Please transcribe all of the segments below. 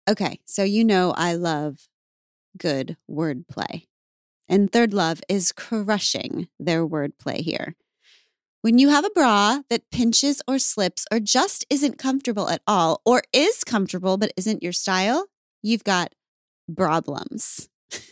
Okay, so you know I love good wordplay. And Third Love is crushing their wordplay here. When you have a bra that pinches or slips or just isn't comfortable at all, or is comfortable but isn't your style, you've got problems.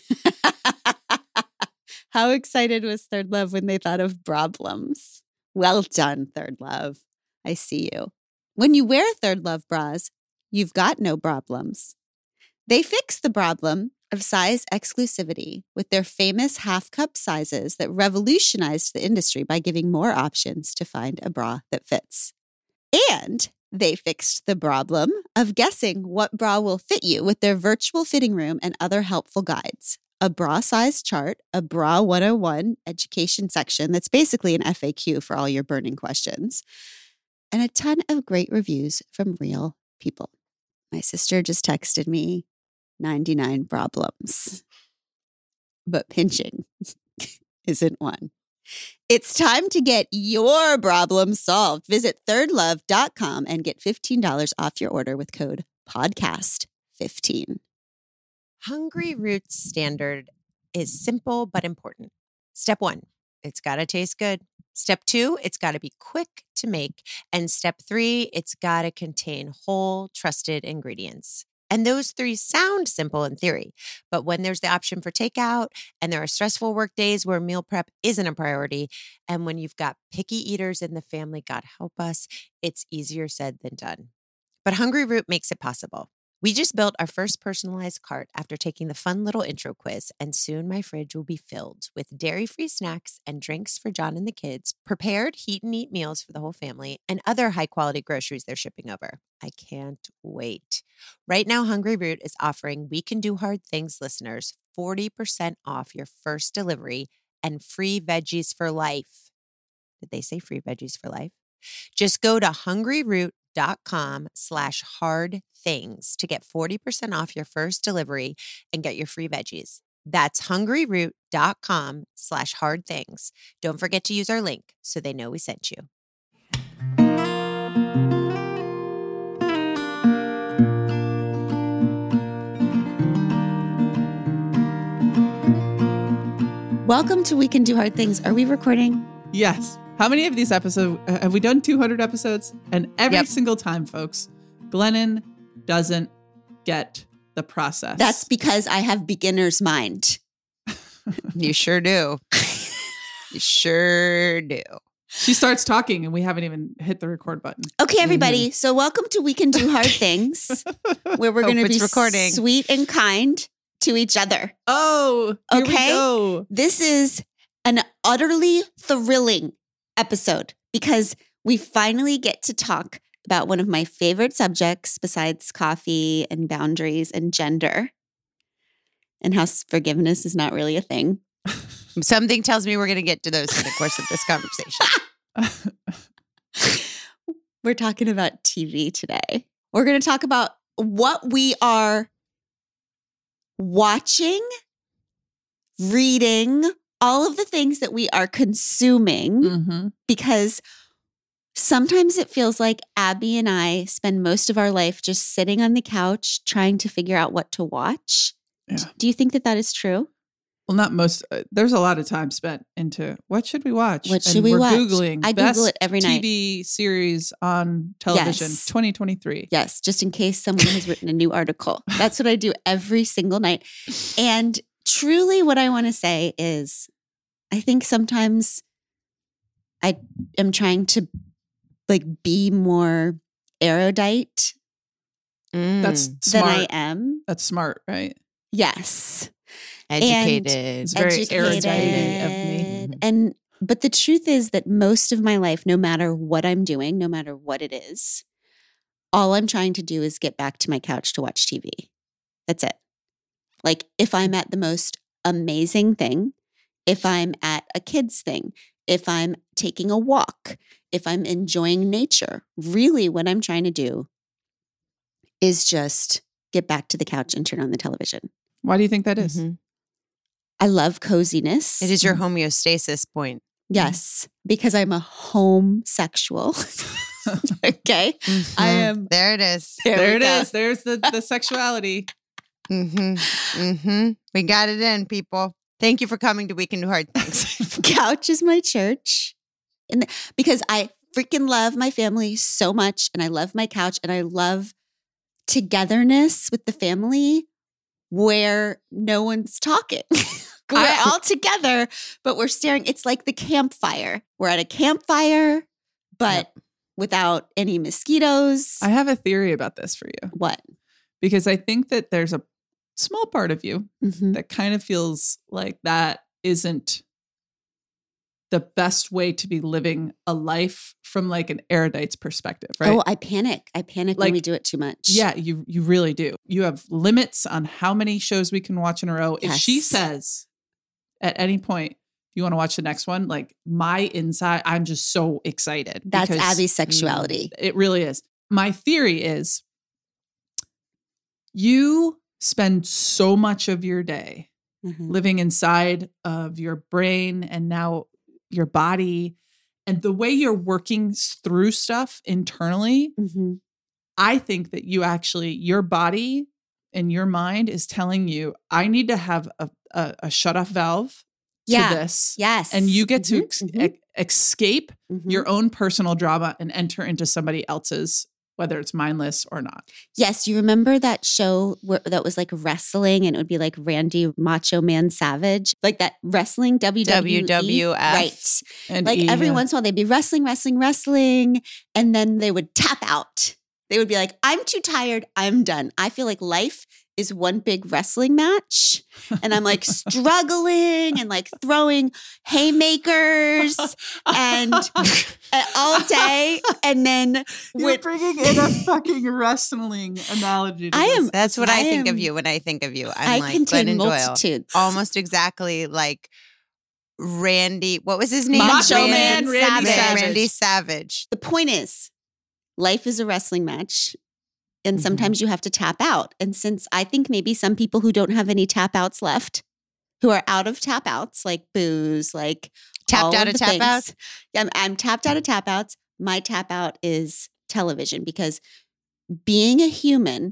How excited was Third Love when they thought of problems? Well done, Third Love. I see you. When you wear Third Love bras, you've got no problems. They fix the problem of size exclusivity with their famous half-cup sizes that revolutionized the industry by giving more options to find a bra that fits. And they fixed the problem of guessing what bra will fit you with their virtual fitting room and other helpful guides. A bra size chart, a Bra 101 education section that's basically an FAQ for all your burning questions, and a ton of great reviews from real people. My sister just texted me 99 problems, but pinching isn't one. It's time to get your problem solved. Visit thirdlove.com and get $15 off your order with code podcast15. Hungry Roots standard is simple but important. Step 1, it's got to taste good. Step 2, it's got to be quick to make. And step 3, it's got to contain whole, trusted ingredients. And those 3 sound simple in theory, but when there's the option for takeout and there are stressful work days where meal prep isn't a priority, and when you've got picky eaters in the family, God help us, it's easier said than done. But Hungry Root makes it possible. We just built our first personalized cart after taking the fun little intro quiz, and soon my fridge will be filled with dairy-free snacks and drinks for John and the kids, prepared heat-and-eat meals for the whole family, and other high-quality groceries they're shipping over. I can't wait. Right now, Hungry Root is offering We Can Do Hard Things listeners 40% off your first delivery and free veggies for life. Did they say free veggies for life? Just go to hungryroot.com/hardthings to get 40% off your first delivery and get your free veggies. That's hungryroot.com/hardthings. Don't forget to use our link so they know we sent you. Welcome to We Can Do Hard Things. Are we recording? Yes. How many of these episodes have we done? 200 episodes? And every single time, folks, Glennon doesn't get the process. That's because I have beginner's mind. You sure do. You sure do. She starts talking and we haven't even hit the record button. Okay, everybody. So welcome to We Can Do Hard Things, where we're going to be recording. Sweet and kind to each other. Oh, here we Okay? go. This is an utterly thrilling episode because we finally get to talk about one of my favorite subjects besides coffee and boundaries and gender, and how forgiveness is not really a thing. Something tells me we're going to get to those in the course of this conversation. We're talking about TV today. We're going to talk about what we are watching, reading, all of the things that we are consuming, because sometimes it feels like Abby and I spend most of our life just sitting on the couch trying to figure out what to watch. Yeah. Do you think that that is true? Well, not most. There's a lot of time spent into what should we watch? What should we watch? Googling. I Google it every night. TV series on television, Yes. 2023. Yes, just in case someone has written a new article. That's what I do every single night. And truly what I want to say is I think sometimes I am trying to be more erudite That's than smart. I am. That's smart, right? Yes. Educated. It's very erudite of me. But the truth is that most of my life, no matter what I'm doing, no matter what it is, all I'm trying to do is get back to my couch to watch TV. That's it. Like if I'm at the most amazing thing, if I'm at a kid's thing, if I'm taking a walk, if I'm enjoying nature, really what I'm trying to do is just get back to the couch and turn on the television. Why do you think that is? I love coziness. It is your homeostasis point. Yes, because I'm a homosexual. Okay. I am. There it is. There it is. There's the sexuality. We got it in, people. Thank you for coming to Weekend Do Hard Things. Couch is my church. Because I freaking love my family so much. And I love my couch. And I love togetherness with the family where no one's talking. We're all together, but we're staring. It's like the campfire. We're at a campfire, but without any mosquitoes. I have a theory about this for you. What? Because I think that there's a small part of you that kind of feels like that isn't the best way to be living a life from like an erudite's perspective, right? Oh, I panic. I panic when we do it too much. Yeah, you really do. You have limits on how many shows we can watch in a row. Yes. If she says at any point, you want to watch the next one, like my inside, I'm just so excited. That's Abby's sexuality. It really is. My theory is you spend so much of your day living inside of your brain and now your body, and the way you're working through stuff internally. I think that your body and your mind is telling you, I need to have a shut-off valve to this. Yes. And you get to escape your own personal drama and enter into somebody else's, whether it's mindless or not. Yes. You remember that show that was like wrestling and it would be like Randy Macho Man Savage, like that wrestling WWE. WWF. Right. And like every once in a while they'd be wrestling. And then they would tap out. They would be like, I'm too tired. I'm done. I feel like life is one big wrestling match. And I'm like struggling and like throwing haymakers and all day. And then you're bringing in a fucking wrestling analogy to this. That's what I think of you when I think of you. I'm like Glennon Doyle. Almost exactly like Randy. What was his name? Macho Man Randy Savage. The point is, life is a wrestling match. And sometimes you have to tap out. And since I think maybe some people who don't have any tap outs left, who are out of tap outs, like booze, like tapped out of tap outs. Yeah, I'm tapped out of tap outs. My tap out is television because being a human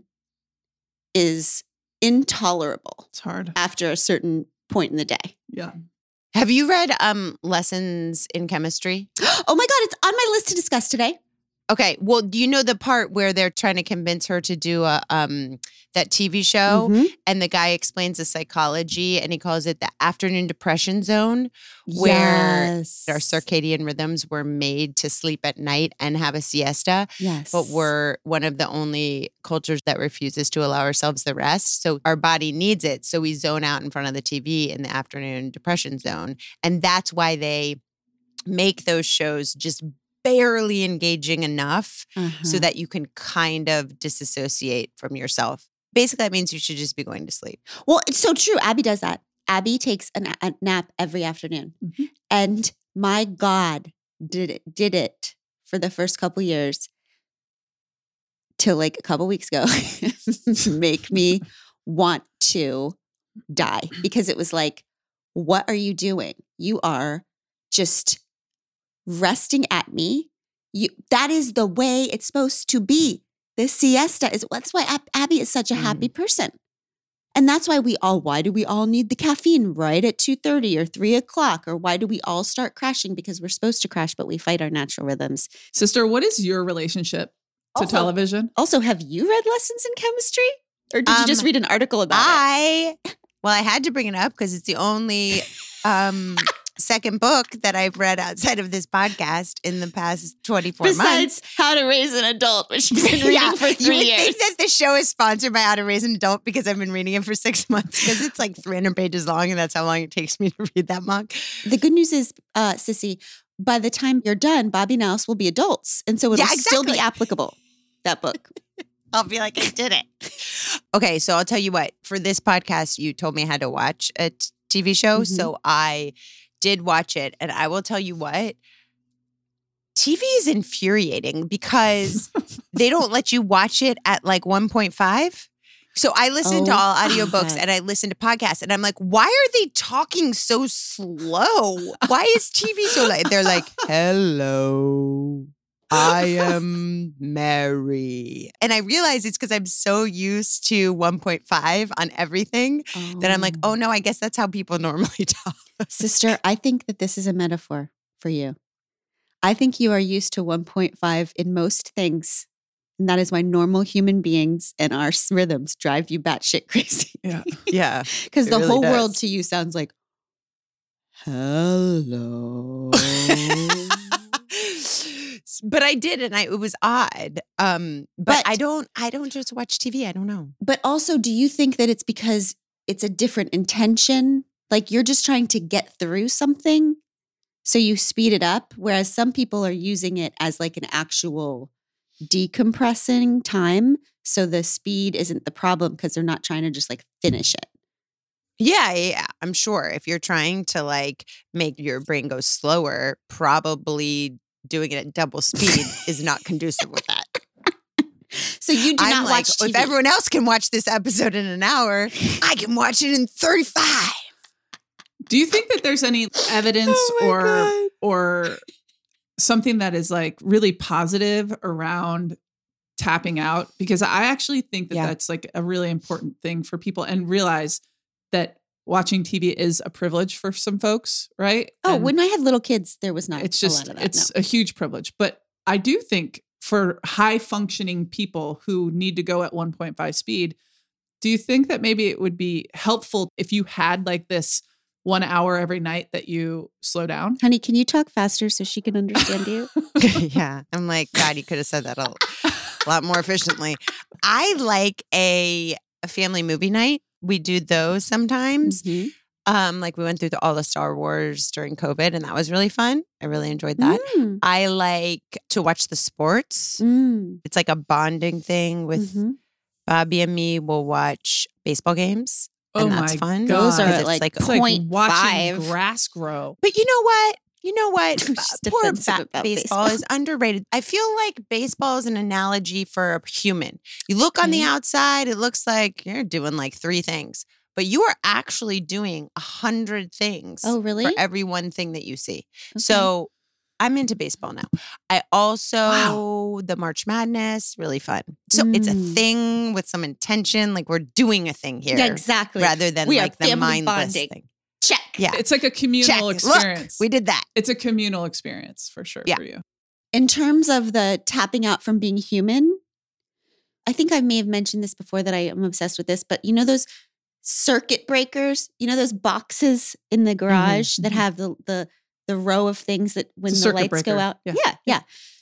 is intolerable. It's hard. After a certain point in the day. Yeah. Have you read Lessons in Chemistry? Oh my God, it's on my list to discuss today. Okay. Well, do you know the part where they're trying to convince her to do that TV show and the guy explains the psychology and he calls it the afternoon depression zone where our circadian rhythms were made to sleep at night and have a siesta. Yes. But we're one of the only cultures that refuses to allow ourselves the rest. So our body needs it. So we zone out in front of the TV in the afternoon depression zone. And that's why they make those shows just barely engaging enough so that you can kind of disassociate from yourself. Basically, that means you should just be going to sleep. Well, it's so true. Abby does that. Abby takes a nap every afternoon. And my God, did it for the first couple years till like a couple weeks ago make me want to die. Because it was like, what are you doing? You are just resting at me. That is the way it's supposed to be. The siesta is, that's why Abby is such a happy person. And that's why why do we all need the caffeine right at 2:30 or 3 o'clock? Or why do we all start crashing? Because we're supposed to crash, but we fight our natural rhythms. Sister, what is your relationship to television? Also, have you read Lessons in Chemistry? Or did you just read an article about it? Well, I had to bring it up because it's the only second book that I've read outside of this podcast in the past 24 months. Besides How to Raise an Adult, which you've been reading for 3 years. You would think that the show is sponsored by How to Raise an Adult because I've been reading it for 6 months because it's like 300 pages long and that's how long it takes me to read that book. The good news is, Sissy, by the time you're done, Bobby and Alice will be adults. And so it'll still be applicable, that book. I'll be like, I did it. Okay, so I'll tell you what. For this podcast, you told me I had to watch a TV show. So I did watch it. And I will tell you what, TV is infuriating because they don't let you watch it at like 1.5. So I listen to all audiobooks and I listen to podcasts and I'm like, why are they talking so slow? Why is TV so loud? They're like, hello. I am Mary. And I realize it's because I'm so used to 1.5 on everything that I'm like, oh no, I guess that's how people normally talk. Sister, I think that this is a metaphor for you. I think you are used to 1.5 in most things. And that is why normal human beings and our rhythms drive you batshit crazy. Yeah. Yeah. Because the really whole does. world to you sounds like, hello. But I did, and it was odd. But I don't just watch TV. I don't know. But also, do you think that it's because it's a different intention? Like you're just trying to get through something, so you speed it up, whereas some people are using it as like an actual decompressing time. So the speed isn't the problem because they're not trying to just like finish it. Yeah, I'm sure. If you're trying to like make your brain go slower, probably doing it at double speed is not conducive with that. So you do not watch TV. If everyone else can watch this episode in an hour, I can watch it in 35. Do you think that there's any evidence or something that is like really positive around tapping out? Because I actually think that that's like a really important thing for people, and realize that watching TV is a privilege for some folks, right? Oh, and when I had little kids, there was not it's just, a lot of that. it's a huge privilege. But I do think for high functioning people who need to go at 1.5 speed, do you think that maybe it would be helpful if you had like this 1 hour every night that you slow down? Honey, can you talk faster so she can understand you? Yeah. I'm like, God, you could have said that a lot more efficiently. I like a family movie night. We do those sometimes. Mm-hmm. Like we went through all the Star Wars during COVID, and that was really fun. I really enjoyed that. I like to watch the sports. It's like a bonding thing with Bobby and me. We'll watch baseball games. And that's fun. Those are it's like It's like 0.5. watching grass grow. But you know what? Just Poor defensive about baseball is underrated. I feel like baseball is an analogy for a human. You look on the outside, it looks like you're doing like 3 things, but you are actually doing 100 things. Oh, really? For every one thing that you see. Okay. So I'm into baseball now. I also, the March Madness, really fun. So it's a thing with some intention, like we're doing a thing here. Yeah, exactly. Rather than we like the mindless bonding. thing. Check. Yeah. It's like a communal experience. Look, we did that. It's a communal experience for sure for you. In terms of the tapping out from being human, I think I may have mentioned this before that I am obsessed with this, but you know those circuit breakers? You know those boxes in the garage that have the row of things that when the lights go out? Yeah.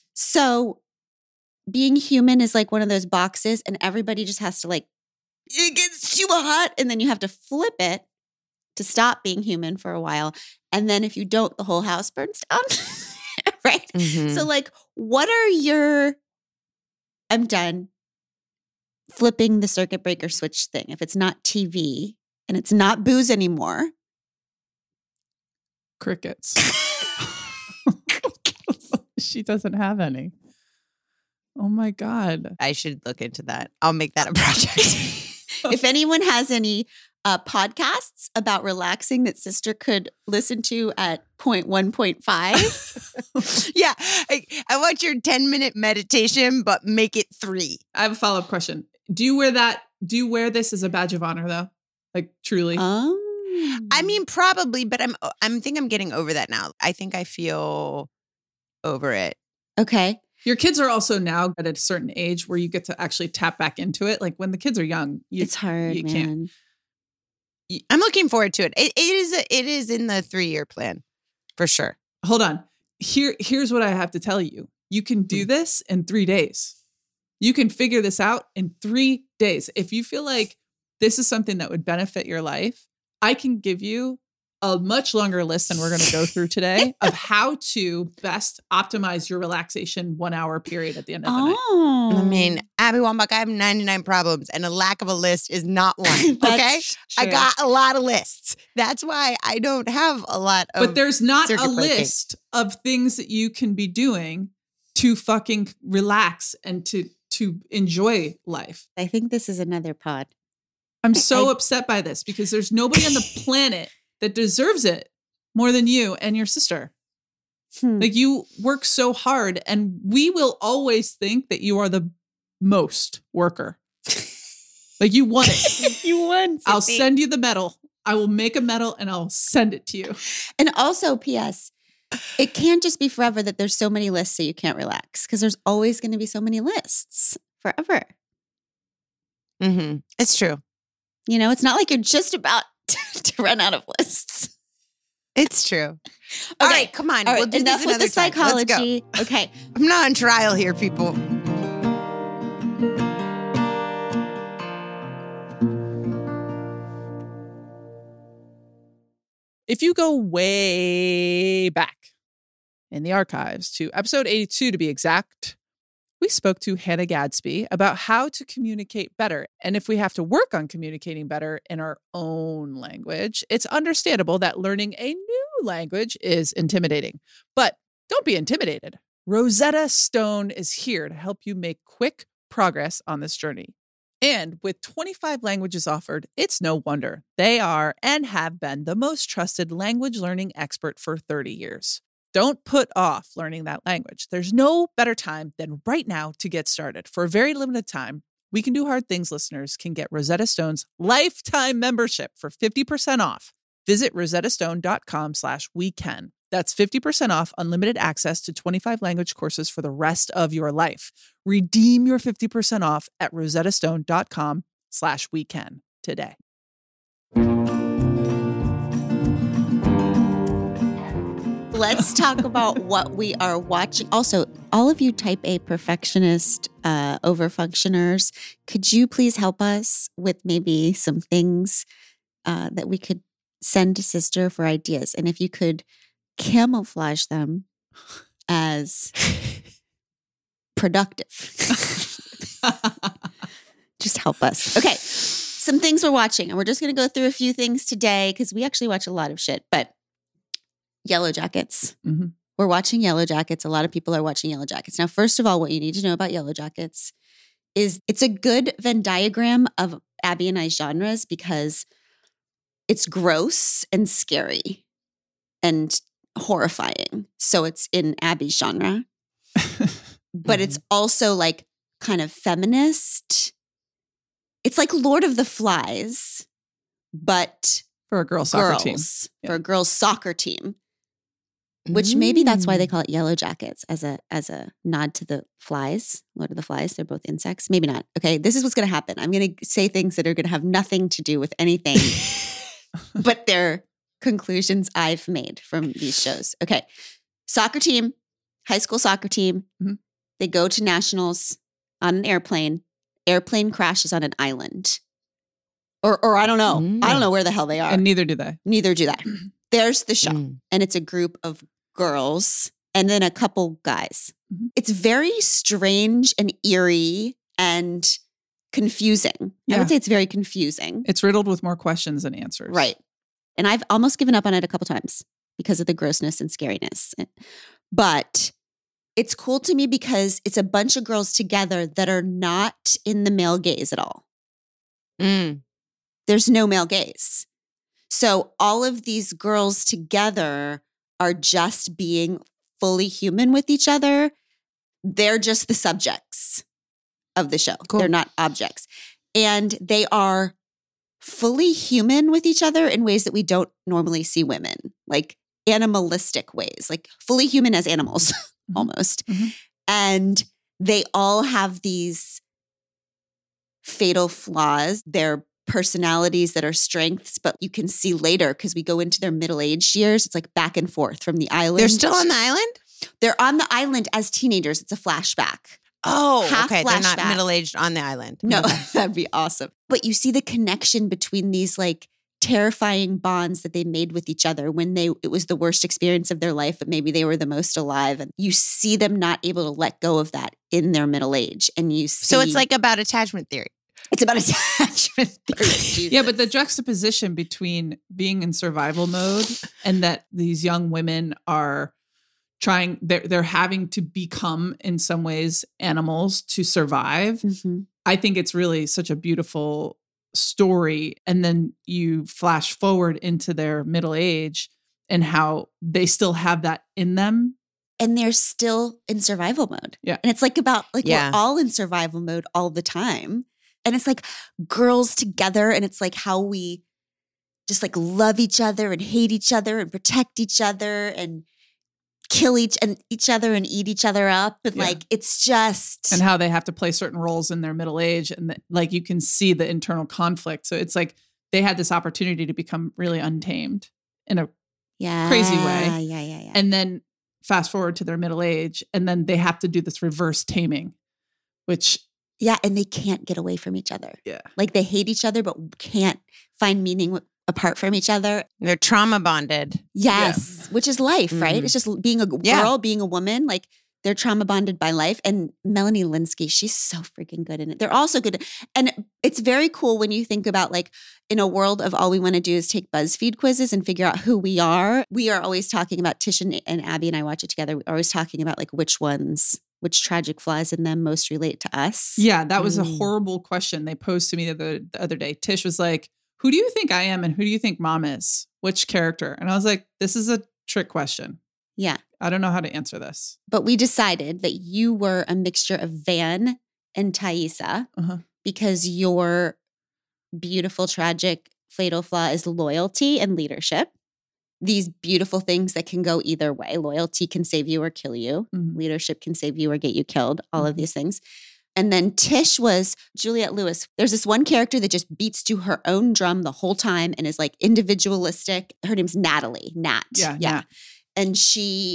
So being human is like one of those boxes, and everybody just has to like, it gets super hot, and then you have to flip it to stop being human for a while. And then if you don't, the whole house burns down. Right? So like, what are I'm done flipping the circuit breaker switch thing. If it's not TV and it's not booze anymore. Crickets. She doesn't have any. Oh my God. I should look into that. I'll make that a project. If anyone has any podcasts about relaxing that sister could listen to at 1.5. Yeah. I want your 10-minute meditation, but make it 3. I have a follow-up question. Do you wear this as a badge of honor though? Like truly? I mean, probably, but I'm getting over that now. I think I feel over it. Okay. Your kids are also now at a certain age where you get to actually tap back into it. Like when the kids are young, it's hard, you man. Can't. I'm looking forward to it. It is in the 3-year plan for sure. Hold on. Here's what I have to tell you. You can do this in 3 days. You can figure this out in 3 days. If you feel like this is something that would benefit your life, I can give you a much longer list than we're going to go through today of how to best optimize your relaxation 1 hour period at the end of the night. I mean, Abby Wambach, I have 99 problems and a lack of a list is not one. Okay. I got a lot of lists. That's why I don't have a lot of. But there's not a list of things that you can be doing to fucking relax and to enjoy life. I think this is another pod. I'm so upset by this because there's nobody on the planet that deserves it more than you and your sister. Like you work so hard and we will always think that you are the most worker. Like you won it. You won. I'll send you the medal. I will make a medal and I'll send it to you. And also, P.S., it can't just be forever that there's so many lists so you can't relax because there's always going to be so many lists forever. Mm-hmm. It's true. You know, it's not like you're just about to run out of lists. It's true. All right, come on. All right, We'll do enough this with the another time. Let's go. psychology. Okay. I'm not on trial here, people. If you go way back in the archives to episode 82 to be exact, we spoke to Hannah Gadsby about how to communicate better. And if we have to work on communicating better in our own language, it's understandable that learning a new language is intimidating. But don't be intimidated. Rosetta Stone is here to help you make quick progress on this journey. And with 25 languages offered, it's no wonder they are and have been the most trusted language learning expert for 30 years. Don't put off learning that language. There's no better time than right now to get started. For a very limited time, We Can Do Hard Things listeners can get Rosetta Stone's lifetime membership for 50% off. Visit rosettastone.com/wecan. That's 50% off unlimited access to 25 language courses for the rest of your life. Redeem your 50% off at rosettastone.com/wecan today. Let's talk about what we are watching. Also, all of you type A perfectionist overfunctioners, could you please help us with maybe some things that we could send to Sister for ideas? And if you could camouflage them as productive. Just help us. Okay. Some things we're watching. And we're just going to go through a few things today because we actually watch a lot of shit. But Yellow Jackets. Mm-hmm. We're watching Yellow Jackets. A lot of people are watching Yellow Jackets. Now, first of all, what you need to know about Yellow Jackets is it's a good Venn diagram of Abby and I's genres because it's gross and scary and horrifying. So it's in Abby's genre. But it's also like kind of feminist. It's like Lord of the Flies, but for a girls' soccer team. For a girls' soccer team. Which maybe that's why they call it Yellow Jackets as a nod to the flies, Lord of the Flies. They're both insects. Maybe not. Okay, this is what's going to happen. I'm going to say things that are going to have nothing to do with anything, but they're conclusions I've made from these shows. Okay, soccer team, high school soccer team. Mm-hmm. They go to nationals on an airplane. Airplane crashes on an island. Or I don't know. I don't know where the hell they are. And neither do they. Neither do they. There's the show. And it's a group of girls and then a couple guys. Mm-hmm. It's very strange and eerie and confusing. Yeah. I would say it's very confusing. It's riddled with more questions than answers. Right. And I've almost given up on it a couple times because of the grossness and scariness. But it's cool to me because it's a bunch of girls together that are not in the male gaze at all. There's no male gaze. So all of these girls together are just being fully human with each other. They're just the subjects of the show. Cool. They're not objects. And they are fully human with each other in ways that we don't normally see women, like animalistic ways, like fully human as animals, almost. Mm-hmm. And they all have these fatal flaws. They're personalities that are strengths, but you can see later because we go into their middle-aged years. It's like back and forth from the island. They're still on the island? They're on the island as teenagers. It's a flashback. Oh, okay. They're not middle-aged on the island. No, that'd be awesome. But you see the connection between these like terrifying bonds that they made with each other when it was the worst experience of their life, but maybe they were the most alive. And you see them not able to let go of that in their middle age. And you see. So it's like about attachment theory. It's about attachment theory. Yeah, but the juxtaposition between being in survival mode and that these young women are trying, they're having to become in some ways animals to survive. Mm-hmm. I think it's really such a beautiful story. And then you flash forward into their middle age and how they still have that in them and they're still in survival mode. Yeah. And it's like about like Yeah. we're all in survival mode all the time. And it's like girls together, and it's like how we just like love each other and hate each other and protect each other and kill each other and eat each other up. And Yeah. like, it's just. And how they have to play certain roles in their middle age. And like, you can see the internal conflict. So it's like they had this opportunity to become really untamed in a crazy way. Yeah. And then fast forward to their middle age, and then they have to do this reverse taming, which. Yeah. And they can't get away from each other. Yeah. Like they hate each other, but can't find meaning apart from each other. They're trauma bonded. Yes. Which is life, right? Mhm. It's just being a girl, being a woman, like they're trauma bonded by life. And Melanie Lynskey, she's so freaking good in it. They're also good. And it's very cool when you think about like in a world of all we want to do is take BuzzFeed quizzes and figure out who we are. We are always talking about, Tish and Abby and I watch it together. We're always talking about like which tragic flaws in them most relate to us. Yeah, that was a horrible question they posed to me the other day. Tish was like, who do you think I am and who do you think mom is? Which character? And I was like, this is a trick question. Yeah. I don't know how to answer this. But we decided that you were a mixture of Van and Thaisa because your beautiful, tragic, fatal flaw is loyalty and leadership. These beautiful things that can go either way. Loyalty can save you or kill you. Mhm. Leadership can save you or get you killed. All of these things. And then Tish was Juliette Lewis. There's this one character that just beats to her own drum the whole time and is like individualistic. Her name's Natalie. Nat. Yeah. Nat. And she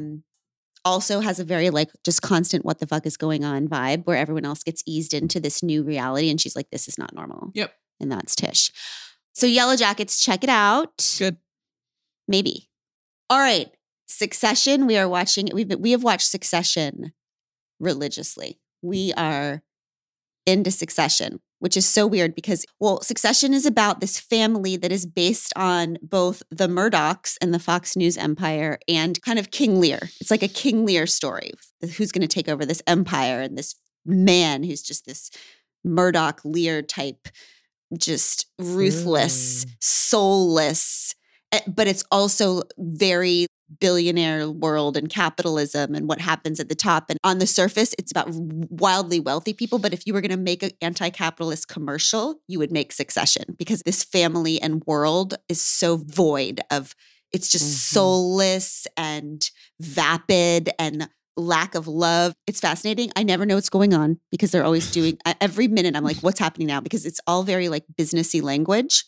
also has a very like just constant what the fuck is going on vibe where everyone else gets eased into this new reality. And she's like, this is not normal. Yep. And that's Tish. So Yellow Jackets, check it out. Good. Maybe. All right. Succession. We are watching. We have watched Succession religiously. We are into Succession, which is so weird because, well, Succession is about this family that is based on both the Murdochs and the Fox News empire and kind of King Lear. It's like a King Lear story. Who's going to take over this empire and this man who's just this Murdoch Lear type, just ruthless, soulless, but it's also very billionaire world and capitalism and what happens at the top. And on the surface, it's about wildly wealthy people. But if you were going to make an anti-capitalist commercial, you would make Succession because this family and world is so void of, it's just soulless and vapid and lack of love. It's fascinating. I never know what's going on because they're always doing, every minute I'm like, what's happening now? Because it's all very like businessy language.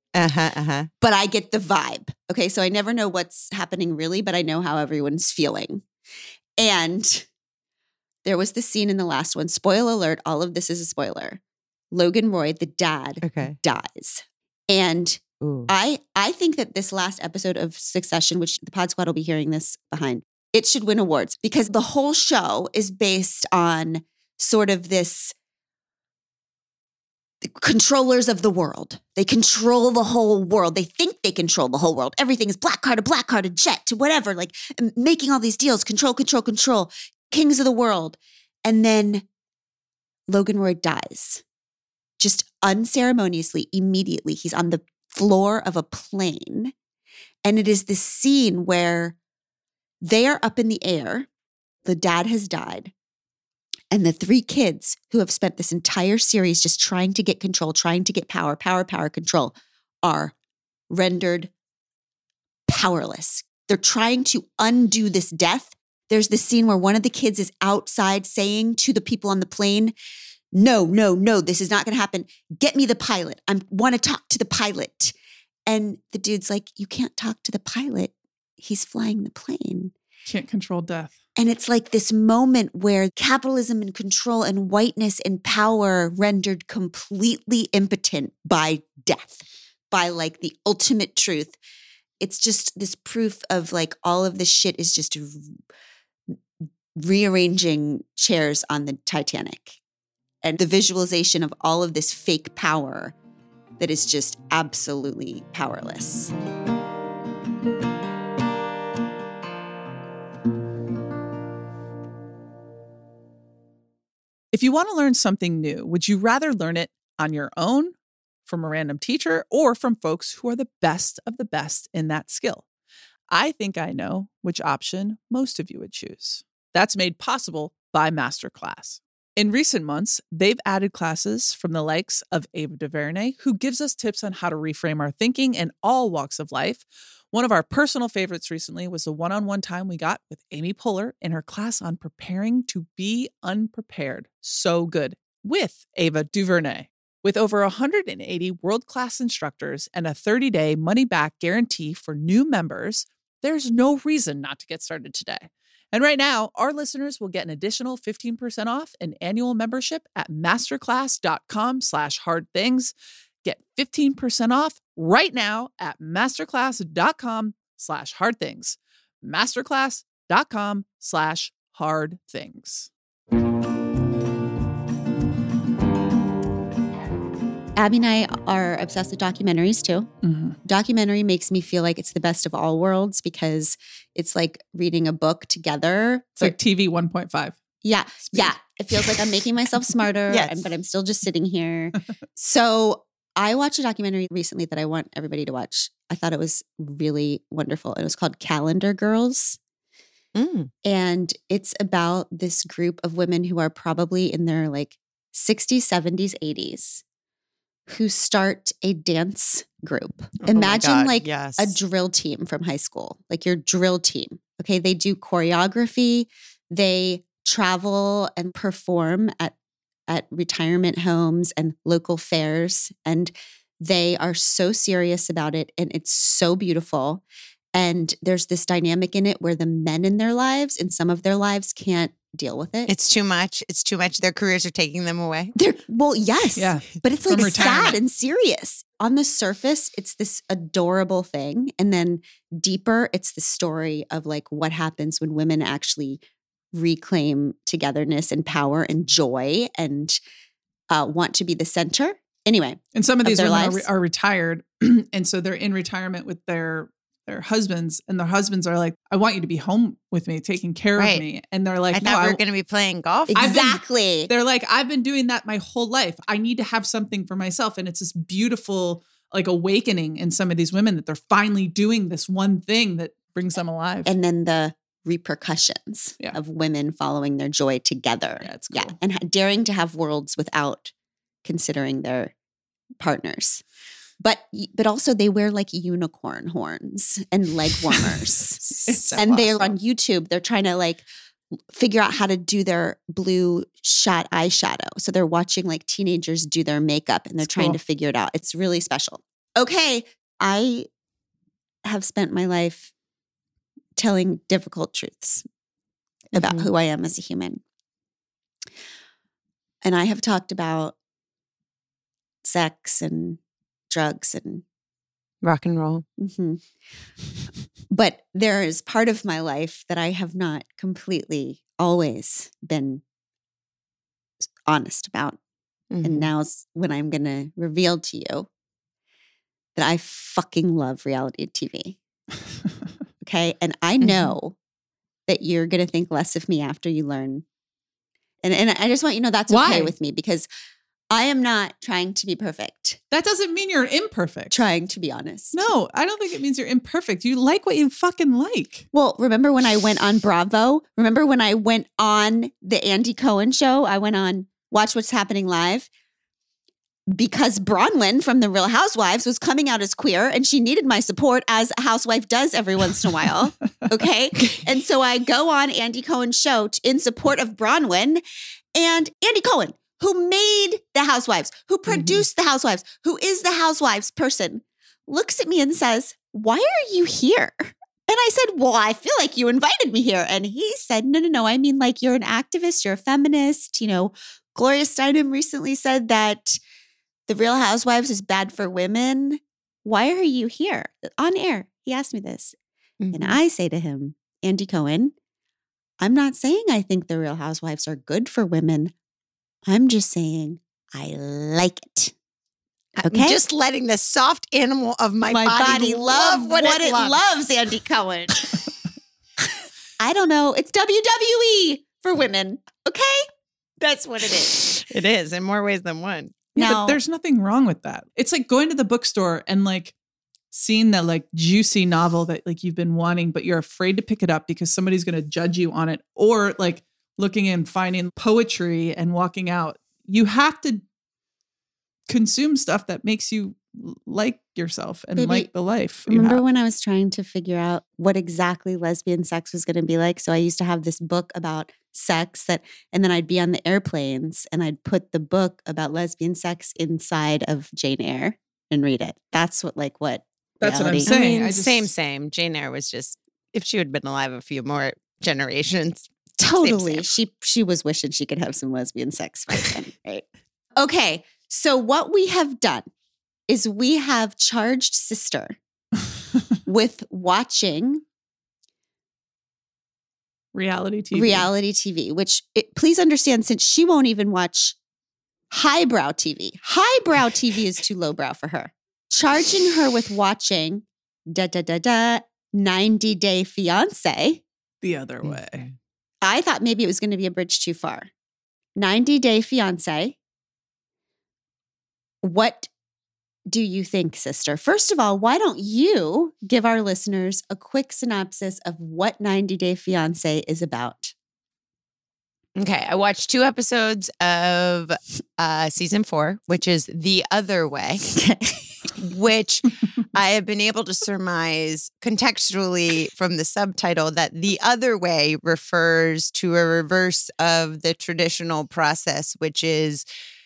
But I get the vibe. Okay. So I never know what's happening really, but I know how everyone's feeling. And there was this scene in the last one. Spoiler alert. All of this is a spoiler. Logan Roy, the dad, dies. And I think that this last episode of Succession, which the Pod Squad will be hearing this behind, it should win awards because the whole show is based on sort of this controllers of the world. They control the whole world. They think they control the whole world. Everything is black card to jet to whatever, like making all these deals, control, kings of the world. And then Logan Roy dies. Just unceremoniously, immediately. He's on the floor of a plane. And it is this scene where they are up in the air. The dad has died. And the three kids who have spent this entire series just trying to get control, trying to get power, control, are rendered powerless. They're trying to undo this death. There's this scene where one of the kids is outside saying to the people on the plane, no, this is not going to happen. Get me the pilot. I want to talk to the pilot. And the dude's like, you can't talk to the pilot. He's flying the plane. Can't control death. And it's like this moment where capitalism and control and whiteness and power rendered completely impotent by death, by like the ultimate truth. It's just this proof of like all of this shit is just rearranging chairs on the Titanic. And the visualization of all of this fake power that is just absolutely powerless. If you want to learn something new, would you rather learn it on your own, from a random teacher, or from folks who are the best of the best in that skill? I think I know which option most of you would choose. That's made possible by Masterclass. In recent months, they've added classes from the likes of Ava DuVernay, who gives us tips on how to reframe our thinking in all walks of life. One of our personal favorites recently was the one-on-one time we got with Amy Poehler in her class on preparing to be unprepared. So good. With Ava DuVernay. With over 180 world-class instructors and a 30-day money-back guarantee for new members, there's no reason not to get started today. And right now, our listeners will get an additional 15% off an annual membership at masterclass.com/hardthings. Get 15% off right now at masterclass.com/hardthings. Masterclass.com/hardthings. Abby and I are obsessed with documentaries too. Mm-hmm. Documentary makes me feel like it's the best of all worlds because it's like reading a book together. It's like TV 1.5. Yeah. Yeah. It feels like I'm making myself smarter, Yes. but I'm still just sitting here. So I watched a documentary recently that I want everybody to watch. I thought it was really wonderful. It was called Calendar Girls. And it's about this group of women who are probably in their like 60s, 70s, 80s who start a dance group. Imagine like a drill team from high school, like your drill team. Okay. They do choreography. They travel and perform at retirement homes and local fairs. And they are so serious about it. And it's so beautiful. And there's this dynamic in it where the men in their lives, in some of their lives, can't deal with it. It's too much. It's too much. Their careers are taking them away. Well, yes. Yeah. But it's like From sad retirement. and serious. On the surface, it's this adorable thing. And then deeper, it's the story of like what happens when women actually reclaim togetherness and power and joy and want to be the center. Anyway. And some of these their women lives. are retired. And so they're in retirement with their husbands, and their husbands are like, I want you to be home with me, taking care Right. of me. And they're like, I thought we were going to be playing golf. Exactly. They're like, I've been doing that my whole life. I need to have something for myself. And it's this beautiful like awakening in some of these women that they're finally doing this one thing that brings them alive. And then the repercussions Yeah. of women following their joy together. Yeah, it's cool. Yeah. And daring to have worlds without considering their partners. But also they wear like unicorn horns and leg warmers. So and they're awesome. on YouTube. They're trying to like figure out how to do their blue shot eyeshadow. So they're watching like teenagers do their makeup and they're It's trying cool. to figure it out. It's really special. Okay. I have spent my life telling difficult truths about Mhm. who I am as a human. And I have talked about sex and drugs and Rock and roll. mhm. But there is part of my life that I have not completely always been honest about. Mhm. And now's when I'm going to reveal to you that I fucking love reality TV. Okay. And I know that you're going to think less of me after you learn. And I just want you to know that's okay Why? with me because I am not trying to be perfect, That doesn't mean you're imperfect. trying to be honest. No, I don't think it means you're imperfect. You like what you fucking like. Well, remember when I went on Bravo? Remember when I went on the Andy Cohen show? I went on Watch What's Happening Live because Bronwyn from The Real Housewives was coming out as queer and she needed my support as a housewife does every once in a while. Okay. And so I go on Andy Cohen's show in support of Bronwyn and Andy Cohen, who made The Housewives, who produced The Housewives, who is the Housewives person, looks at me and says, "Why are you here?" And I said, "Well, I feel like you invited me here." And he said, No. I mean, like, you're an activist, you're a feminist. You know, Gloria Steinem recently said that The Real Housewives is bad for women. Why are you here? On air, he asked me this. And Mhm. I say to him, Andy Cohen, I'm not saying I think The Real Housewives are good for women. I'm just saying I like it. Okay? I'm just letting the soft animal of my body love what it loves. Andy Cohen. I don't know. It's WWE for women. Okay? That's what it is. It is in more ways than one. Yeah, Now- but there's nothing wrong with that. It's like going to the bookstore and like seen that like juicy novel that like you've been wanting, but you're afraid to pick it up because somebody's going to judge you on it, or like looking and finding poetry and walking out. You have to consume stuff that makes you like yourself and like the life. Remember when I was trying to figure out what exactly lesbian sex was going to be like? So I used to have this book about sex and then I'd be on the airplanes and I'd put the book about lesbian sex inside of Jane Eyre and read it. That's what That's what I'm reality- saying. I mean, same. Jane Eyre was just, if she had been alive a few more generations. Totally. Same. She was wishing she could have some lesbian sex right then, right? Okay. So what we have done is we have charged Sister with watching reality TV, which please understand, since she won't even watch highbrow TV. Highbrow TV is too lowbrow for her. Charging her with watching 90 Day Fiancé. the other way. I thought maybe it was going to be a bridge too far. 90 Day Fiancé. What do you think, Sister? First of all, why don't you give our listeners a quick synopsis of what 90 Day Fiancé is about? Okay, I watched 2 episodes of season 4, which is The Other Way, which I have been able to surmise contextually from the subtitle that The Other Way refers to a reverse of the traditional process, which is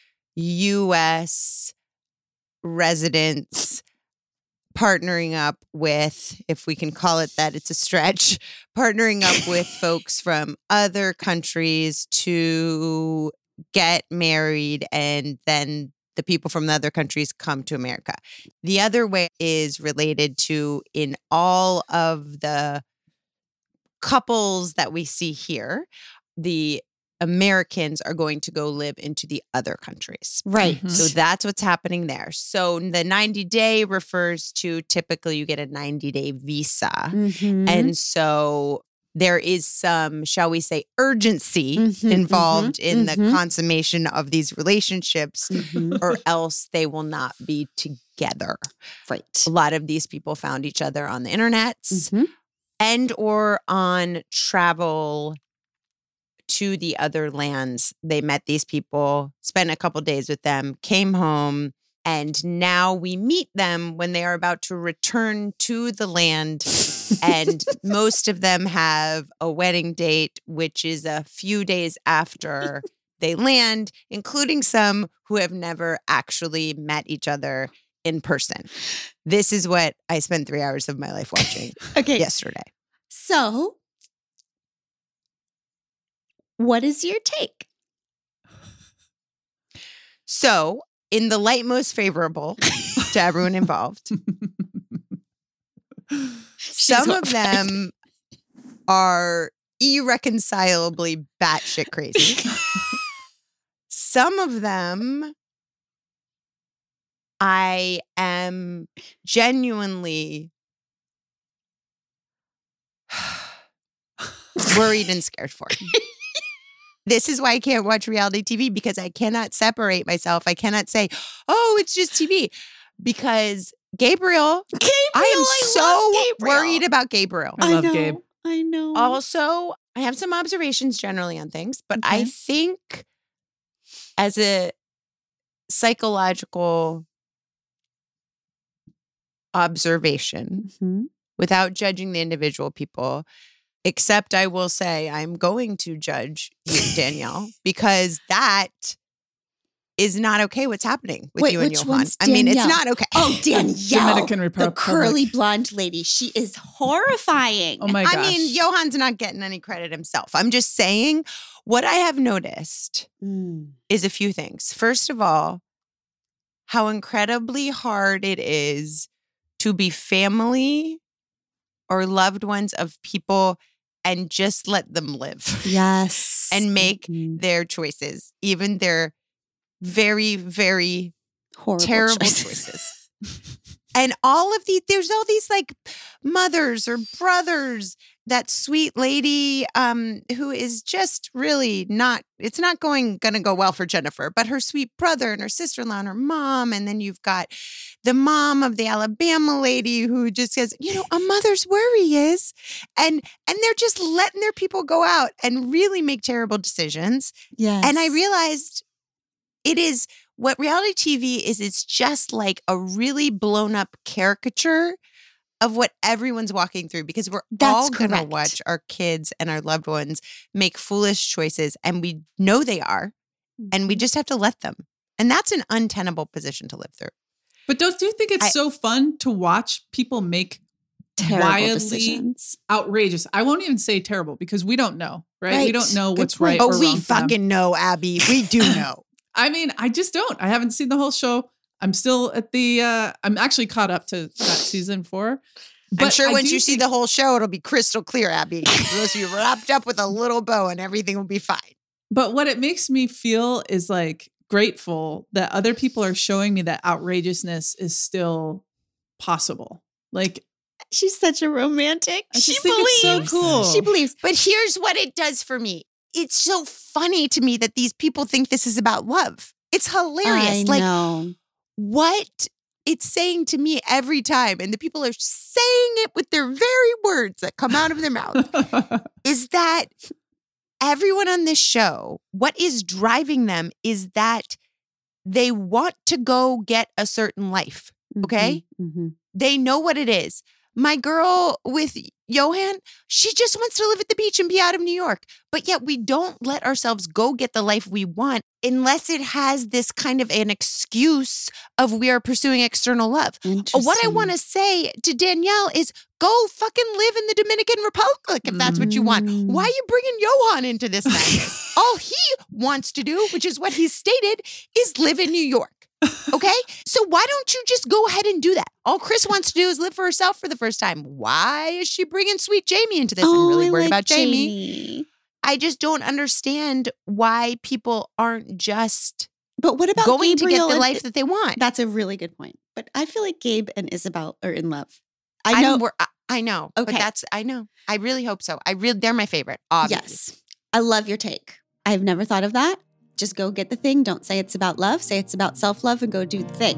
U.S. residents partnering up with, if we can call it that, it's a stretch, partnering up with folks from other countries to get married, and then the people from the other countries come to America. The Other Way is related to, in all of the couples that we see here, the Americans are going to go live into the other countries. Right. Mhm. So that's what's happening there. So the 90-day refers to, typically you get a 90-day visa. Mhm. And so there is some, shall we say, urgency Mhm, involved mhm, in the mhm. consummation of these relationships, Mhm. or else they will not be together. Right. A lot of these people found each other on the internets Mhm. and or on travel to the other lands. They met these people, spent a couple days with them, came home, and now we meet them when they are about to return to the land. And most of them have a wedding date, which is a few days after they land, including some who have never actually met each other in person. This is what I spent 3 hours of my life watching Okay. yesterday. So, what is your take? So, in the light most favorable to everyone involved, some of them are irreconcilably batshit crazy. Some of them I am genuinely worried and scared for. This is why I can't watch reality TV, because I cannot separate myself. I cannot say, oh, it's just TV. Because Gabriel, I am so worried about Gabriel. I love know, Gabe. I know. Also, I have some observations generally on things, but I Okay. think as a psychological observation, Mhm. without judging the individual people, except I will say I'm going to judge you, Danielle, because that is not okay what's happening with Wait, you and which Johan. one's I mean, it's Danielle? not okay. Oh, Danielle, Dominican the Republic. curly blonde lady. She is horrifying. Oh my gosh. I mean, Johan's not getting any credit himself. I'm just saying what I have noticed Mm. is a few things. First of all, how incredibly hard it is to be family or loved ones of people and just let them live Yes. and make Mhm. their choices, even their very, very horrible terrible choices. choices. And there's all these like mothers or brothers, that sweet lady who is just really it's not going to go well for Jennifer, but her sweet brother and her sister-in-law and her mom. And then you've got the mom of the Alabama lady who just says, a mother's worry is, and they're just letting their people go out and really make terrible decisions. Yes. And I realized what reality TV is. It's just like a really blown up caricature of what everyone's walking through, because we're all going to watch our kids and our loved ones make foolish choices, and we know they are, and we just have to let them. And that's an untenable position to live through. But do you think it's so fun to watch people make terrible wildly decisions? Outrageous. I won't even say terrible, because we don't know, right? We don't know what's point. right or wrong. Oh, we fucking know, Abby. We do know. I mean, I just don't. I haven't seen the whole show. I'm still at I'm actually caught up to that season 4. But I'm sure once you see the whole show, it'll be crystal clear, Abby. You'll be wrapped up with a little bow and everything will be fine. But what it makes me feel is like grateful that other people are showing me that outrageousness is still possible. Like, she's such a romantic. She believes. It's so cool. She believes. But here's what it does for me. It's so funny to me that these people think this is about love. It's hilarious. I know. What it's saying to me every time, and the people are saying it with their very words that come out of their mouth, is that everyone on this show, what is driving them is that they want to go get a certain life, okay? Mm-hmm. They know what it is. My girl with Johan, she just wants to live at the beach and be out of New York. But yet we don't let ourselves go get the life we want unless it has this kind of an excuse of we are pursuing external love. What I want to say to Danielle is go fucking live in the Dominican Republic if that's what you want. Why are you bringing Johan into this madness? All he wants to do, which is what he's stated, is live in New York. Okay? So why don't you just go ahead and do that? All Chris wants to do is live for herself for the first time. Why is she bringing sweet Jamie into this? I'm really worried about Jamie. I just don't understand why people aren't just but what about going Gabriel to get the life that they want. That's a really good point. But I feel like Gabe and Isabel are in love. I know. Okay. But I know. I really hope so. They're my favorite, obviously. Yes. I love your take. I've never thought of that. Just go get the thing. Don't say it's about love. Say it's about self-love and go do the thing.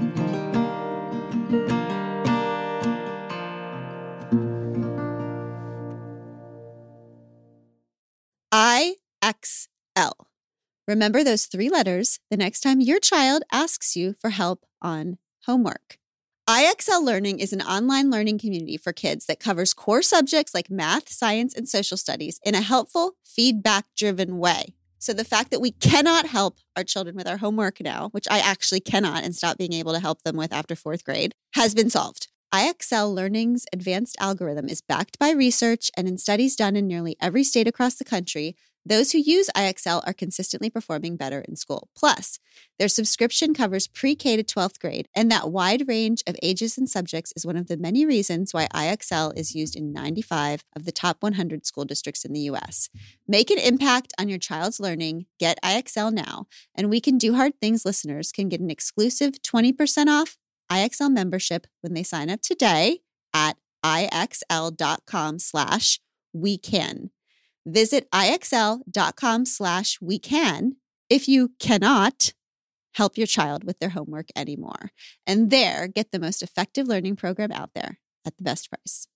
IXL. Remember those 3 letters the next time your child asks you for help on homework. IXL Learning is an online learning community for kids that covers core subjects like math, science, and social studies in a helpful, feedback-driven way. So the fact that we cannot help our children with our homework now, which I actually cannot and stop being able to help them with after 4th grade, has been solved. IXL Learning's advanced algorithm is backed by research, and in studies done in nearly every state across the country, those who use IXL are consistently performing better in school. Plus, their subscription covers pre-K to 12th grade, and that wide range of ages and subjects is one of the many reasons why IXL is used in 95 of the top 100 school districts in the U.S. Make an impact on your child's learning. Get IXL now. And We Can Do Hard Things listeners can get an exclusive 20% off IXL membership when they sign up today at IXL.com/wecan. Visit IXL.com/wecan if you cannot help your child with their homework anymore. And there, get the most effective learning program out there at the best price.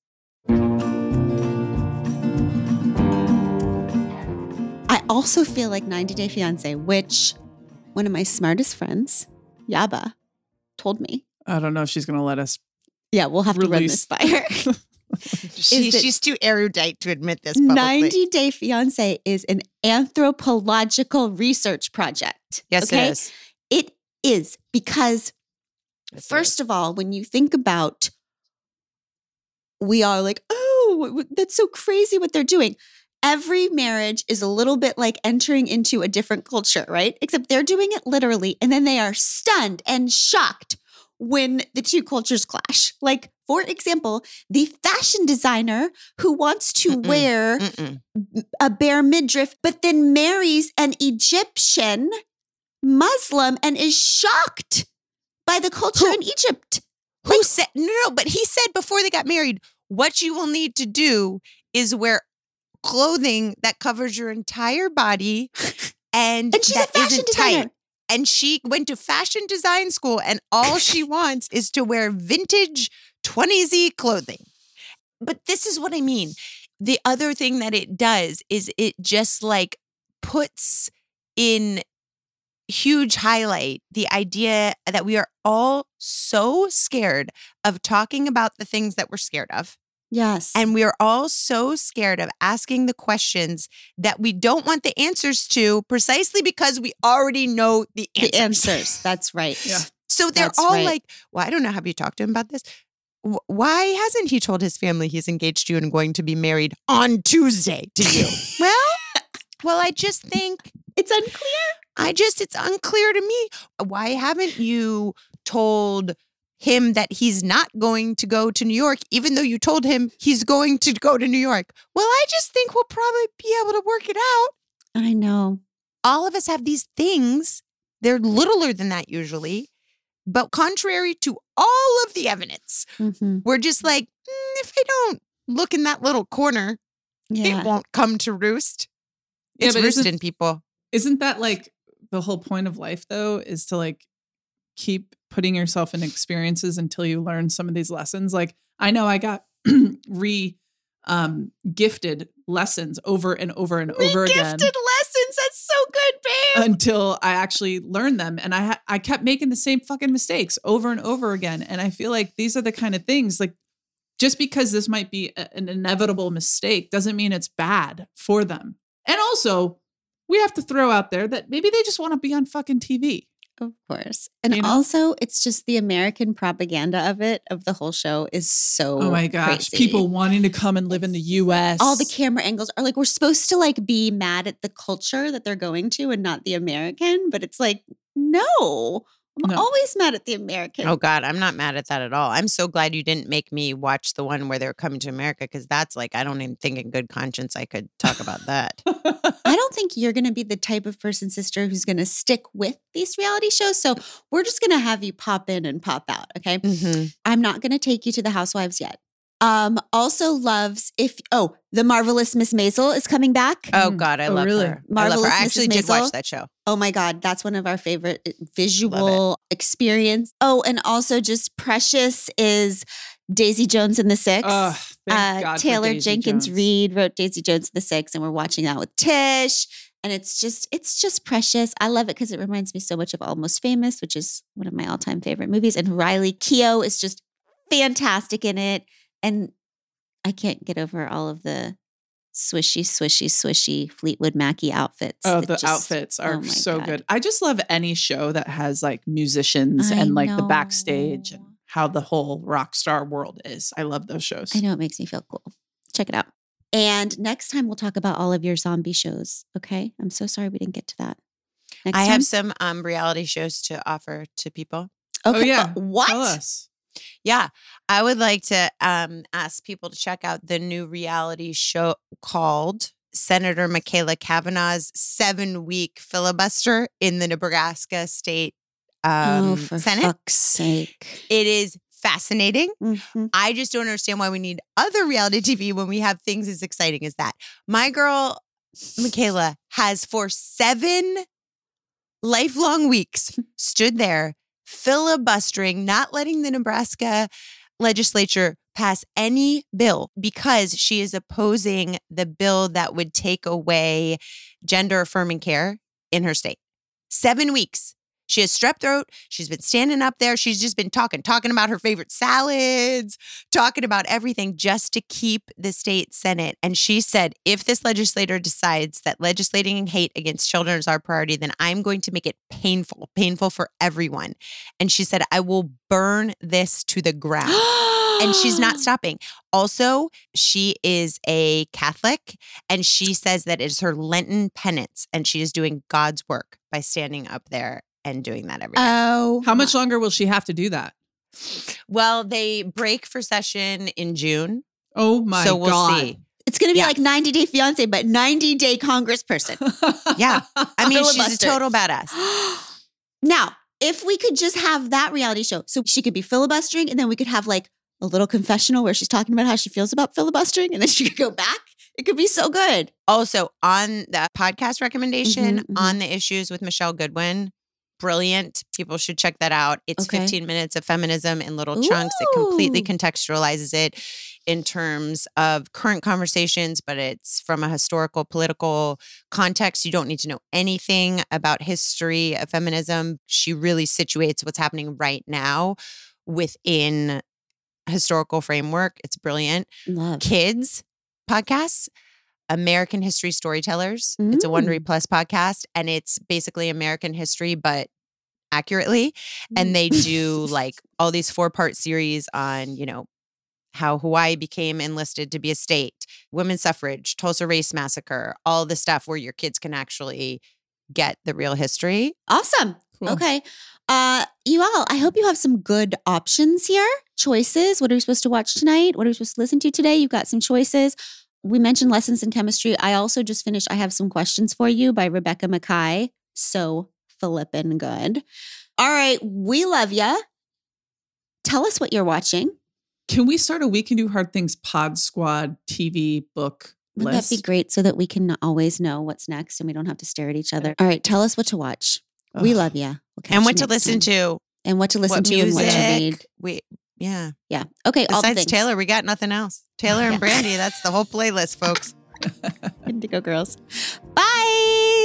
I also feel like 90 Day Fiancé, which one of my smartest friends, Yaba, told me. I don't know if she's going to let us. Yeah, we'll have to run this by her. She's too erudite to admit this publicly. 90 Day Fiancé is an anthropological research project. Yes, okay? it is. It is because, first of all, when you think about, we are like, oh, that's so crazy what they're doing. Every marriage is a little bit like entering into a different culture, right? Except they're doing it literally, and then they are stunned and shocked when the two cultures clash. Like, for example, the fashion designer who wants to wear a bare midriff, but then marries an Egyptian Muslim and is shocked by the culture in Egypt. Who said, no, but he said before they got married, what you will need to do is wear clothing that covers your entire body and she's that a fashion isn't designer. tight. And she went to fashion design school and all she wants is to wear vintage 20s clothing. But this is what I mean. The other thing that it does is it just like puts in huge highlight the idea that we are all so scared of talking about the things that we're scared of. Yes. And we are all so scared of asking the questions that we don't want the answers to precisely because we already know the answers. The answers. That's right. Yeah. So they're That's all right. like, well, I don't know. Have you talked to him about this? Why hasn't he told his family he's engaged to you and going to be married on Tuesday to you? Well, I just think It's unclear. it's unclear to me. Why haven't you told him that he's not going to go to New York, even though you told him he's going to go to New York? Well, I just think we'll probably be able to work it out. I know. All of us have these things. They're littler than that usually. But contrary to all of the evidence, we're just like, if I don't look in that little corner, Yeah. it won't come to roost. Yeah, It's but roosting people. Isn't that like the whole point of life though, is to like keep putting yourself in experiences until you learn some of these lessons? Like I know I got gifted lessons over and over and over again. Gifted lessons. That's so good, babe. Until I actually learned them. And I kept making the same fucking mistakes over and over again. And I feel like these are the kind of things, like just because this might be an inevitable mistake doesn't mean it's bad for them. And also, we have to throw out there that maybe they just want to be on fucking TV. Of course. And You know? also, it's just the American propaganda of the whole show is so Oh my gosh. crazy. People wanting to come and live in the US. All the camera angles are like, we're supposed to like be mad at the culture that they're going to and not the American. But it's like, no, I'm No. always mad at the American. Oh God, I'm not mad at that at all. I'm so glad you didn't make me watch the one where they're coming to America because that's like, I don't even think in good conscience I could talk about that. I don't think you're going to be the type of person, sister, who's going to stick with these reality shows. So we're just going to have you pop in and pop out. Okay. Mhm. I'm not going to take you to the Housewives yet. Also loves The Marvelous Miss Maisel is coming back. Oh God, I Oh, love really? her. I love Marvelous her. I Mrs. actually did Maisel. watch that show. Oh my God, that's one of our favorite visual experience. Oh, and also just precious is Daisy Jones and the Six. Ugh, thank God for Taylor Daisy Jenkins Jones. Reid wrote Daisy Jones and the Six, and we're watching that with Tish. And it's just precious. I love it because it reminds me so much of Almost Famous, which is one of my all-time favorite movies. And Riley Keough is just fantastic in it. And I can't get over all of the swishy Fleetwood Mackie outfits. Oh, that the just- outfits are oh my so God. good. I just love any show that has like musicians I and like the backstage know. and how the whole rock star world is. I love those shows. I know it makes me feel cool. Check it out. And next time we'll talk about all of your zombie shows. Okay. I'm so sorry we didn't get to that. Next I time? have some reality shows to offer to people. Okay. Oh yeah. What? Tell us. Yeah, I would like to ask people to check out the new reality show called Senator Michaela Kavanaugh's 7-week filibuster in the Nebraska State For Senate. fuck's sake. It is fascinating. Mhm. I just don't understand why we need other reality TV when we have things as exciting as that. My girl, Michaela, has for 7 lifelong weeks stood there filibustering, not letting the Nebraska legislature pass any bill because she is opposing the bill that would take away gender affirming care in her state. 7 weeks. She has strep throat. She's been standing up there. She's just been talking about her favorite salads, talking about everything just to keep the state Senate. And she said, if this legislator decides that legislating hate against children is our priority, then I'm going to make it painful for everyone. And she said, I will burn this to the ground. And she's not stopping. Also, she is a Catholic, and she says that it is her Lenten penance, and she is doing God's work by standing up there and doing that every day. Oh. How much longer will she have to do that? Well, they break for session in June, Oh my so we'll God. see. It's going to be Yeah. like 90 Day Fiance, but 90-day congressperson. Yeah. I mean, she's a Filibuster. total badass. Now, If we could just have that reality show. So she could be filibustering and then we could have like a little confessional where she's talking about how she feels about filibustering and then she could go back. It could be so good. Also, on the podcast recommendation Mhm, mhm. on the issues with Michelle Goodwin, brilliant. People should check that out. It's Okay. 15 minutes of feminism in little chunks. It completely Ooh. contextualizes it in terms of current conversations, but it's from a historical, political context. You don't need to know anything about history of feminism. She really situates what's happening right now within historical framework. It's brilliant. Love. Kids podcasts, American History Storytellers. It's a Wondery Plus podcast, and it's basically American history, but accurately. And they do like all these 4-part series on, how Hawaii became enlisted to be a state, women's suffrage, Tulsa Race Massacre, all the stuff where your kids can actually get the real history. Awesome. Cool. Okay. You all, I hope you have some good options here. Choices. What are we supposed to watch tonight? What are we supposed to listen to today? You've got some choices. We mentioned Lessons in Chemistry. I also just finished I Have Some Questions for You by Rebecca Mackay. So flippin' good. All right. We love ya. Tell us what you're watching. Can we start a We Can Do Hard Things Pod Squad TV book Wouldn't list? that be great so that we can always know what's next and we don't have to stare at each other? All right. Tell us what to watch. We Ugh. love ya. We'll catch And you what to next listen time. to. And what to listen What to and what to music. read. Yeah. Yeah. Okay. all the Besides things. Taylor, we got nothing else. Taylor and Brandy, that's the whole playlist, folks. Indigo Girls. Bye.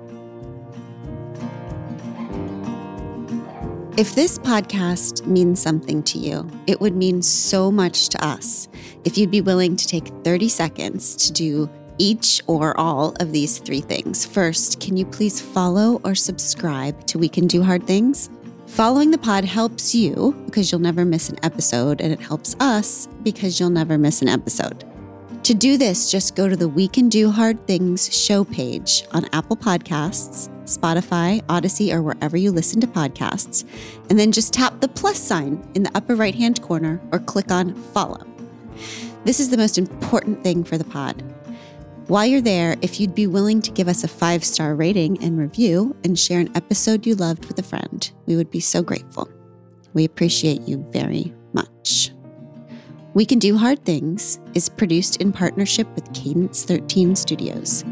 If this podcast means something to you, it would mean so much to us if you'd be willing to take 30 seconds to do each or all of these 3 things. First, can you please follow or subscribe to We Can Do Hard Things? Following the pod helps you because you'll never miss an episode, and it helps us because you'll never miss an episode. To do this, just go to the We Can Do Hard Things show page on Apple Podcasts, Spotify, Odyssey, or wherever you listen to podcasts, and then just tap the plus sign in the upper right-hand corner or click on follow. This is the most important thing for the pod. While you're there, if you'd be willing to give us a 5-star rating and review and share an episode you loved with a friend, we would be so grateful. We appreciate you very much. We Can Do Hard Things is produced in partnership with Cadence 13 Studios.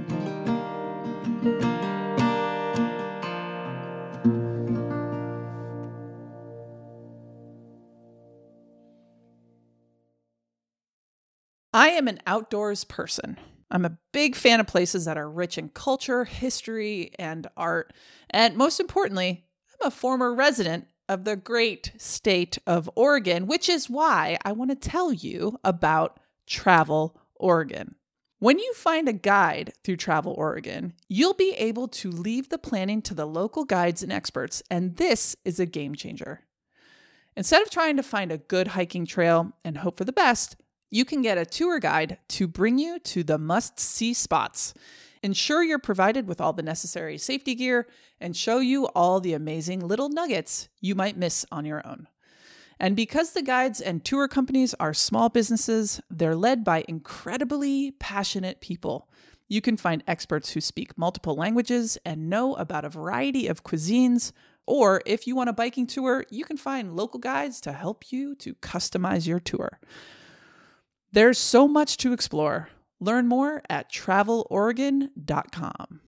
I am an outdoors person. I'm a big fan of places that are rich in culture, history, and art. And most importantly, I'm a former resident of the great state of Oregon, which is why I want to tell you about Travel Oregon. When you find a guide through Travel Oregon, you'll be able to leave the planning to the local guides and experts, and this is a game changer. Instead of trying to find a good hiking trail and hope for the best, you can get a tour guide to bring you to the must-see spots, ensure you're provided with all the necessary safety gear, and show you all the amazing little nuggets you might miss on your own. And because the guides and tour companies are small businesses, they're led by incredibly passionate people. You can find experts who speak multiple languages and know about a variety of cuisines. Or if you want a biking tour, you can find local guides to help you to customize your tour. There's so much to explore. Learn more at traveloregon.com.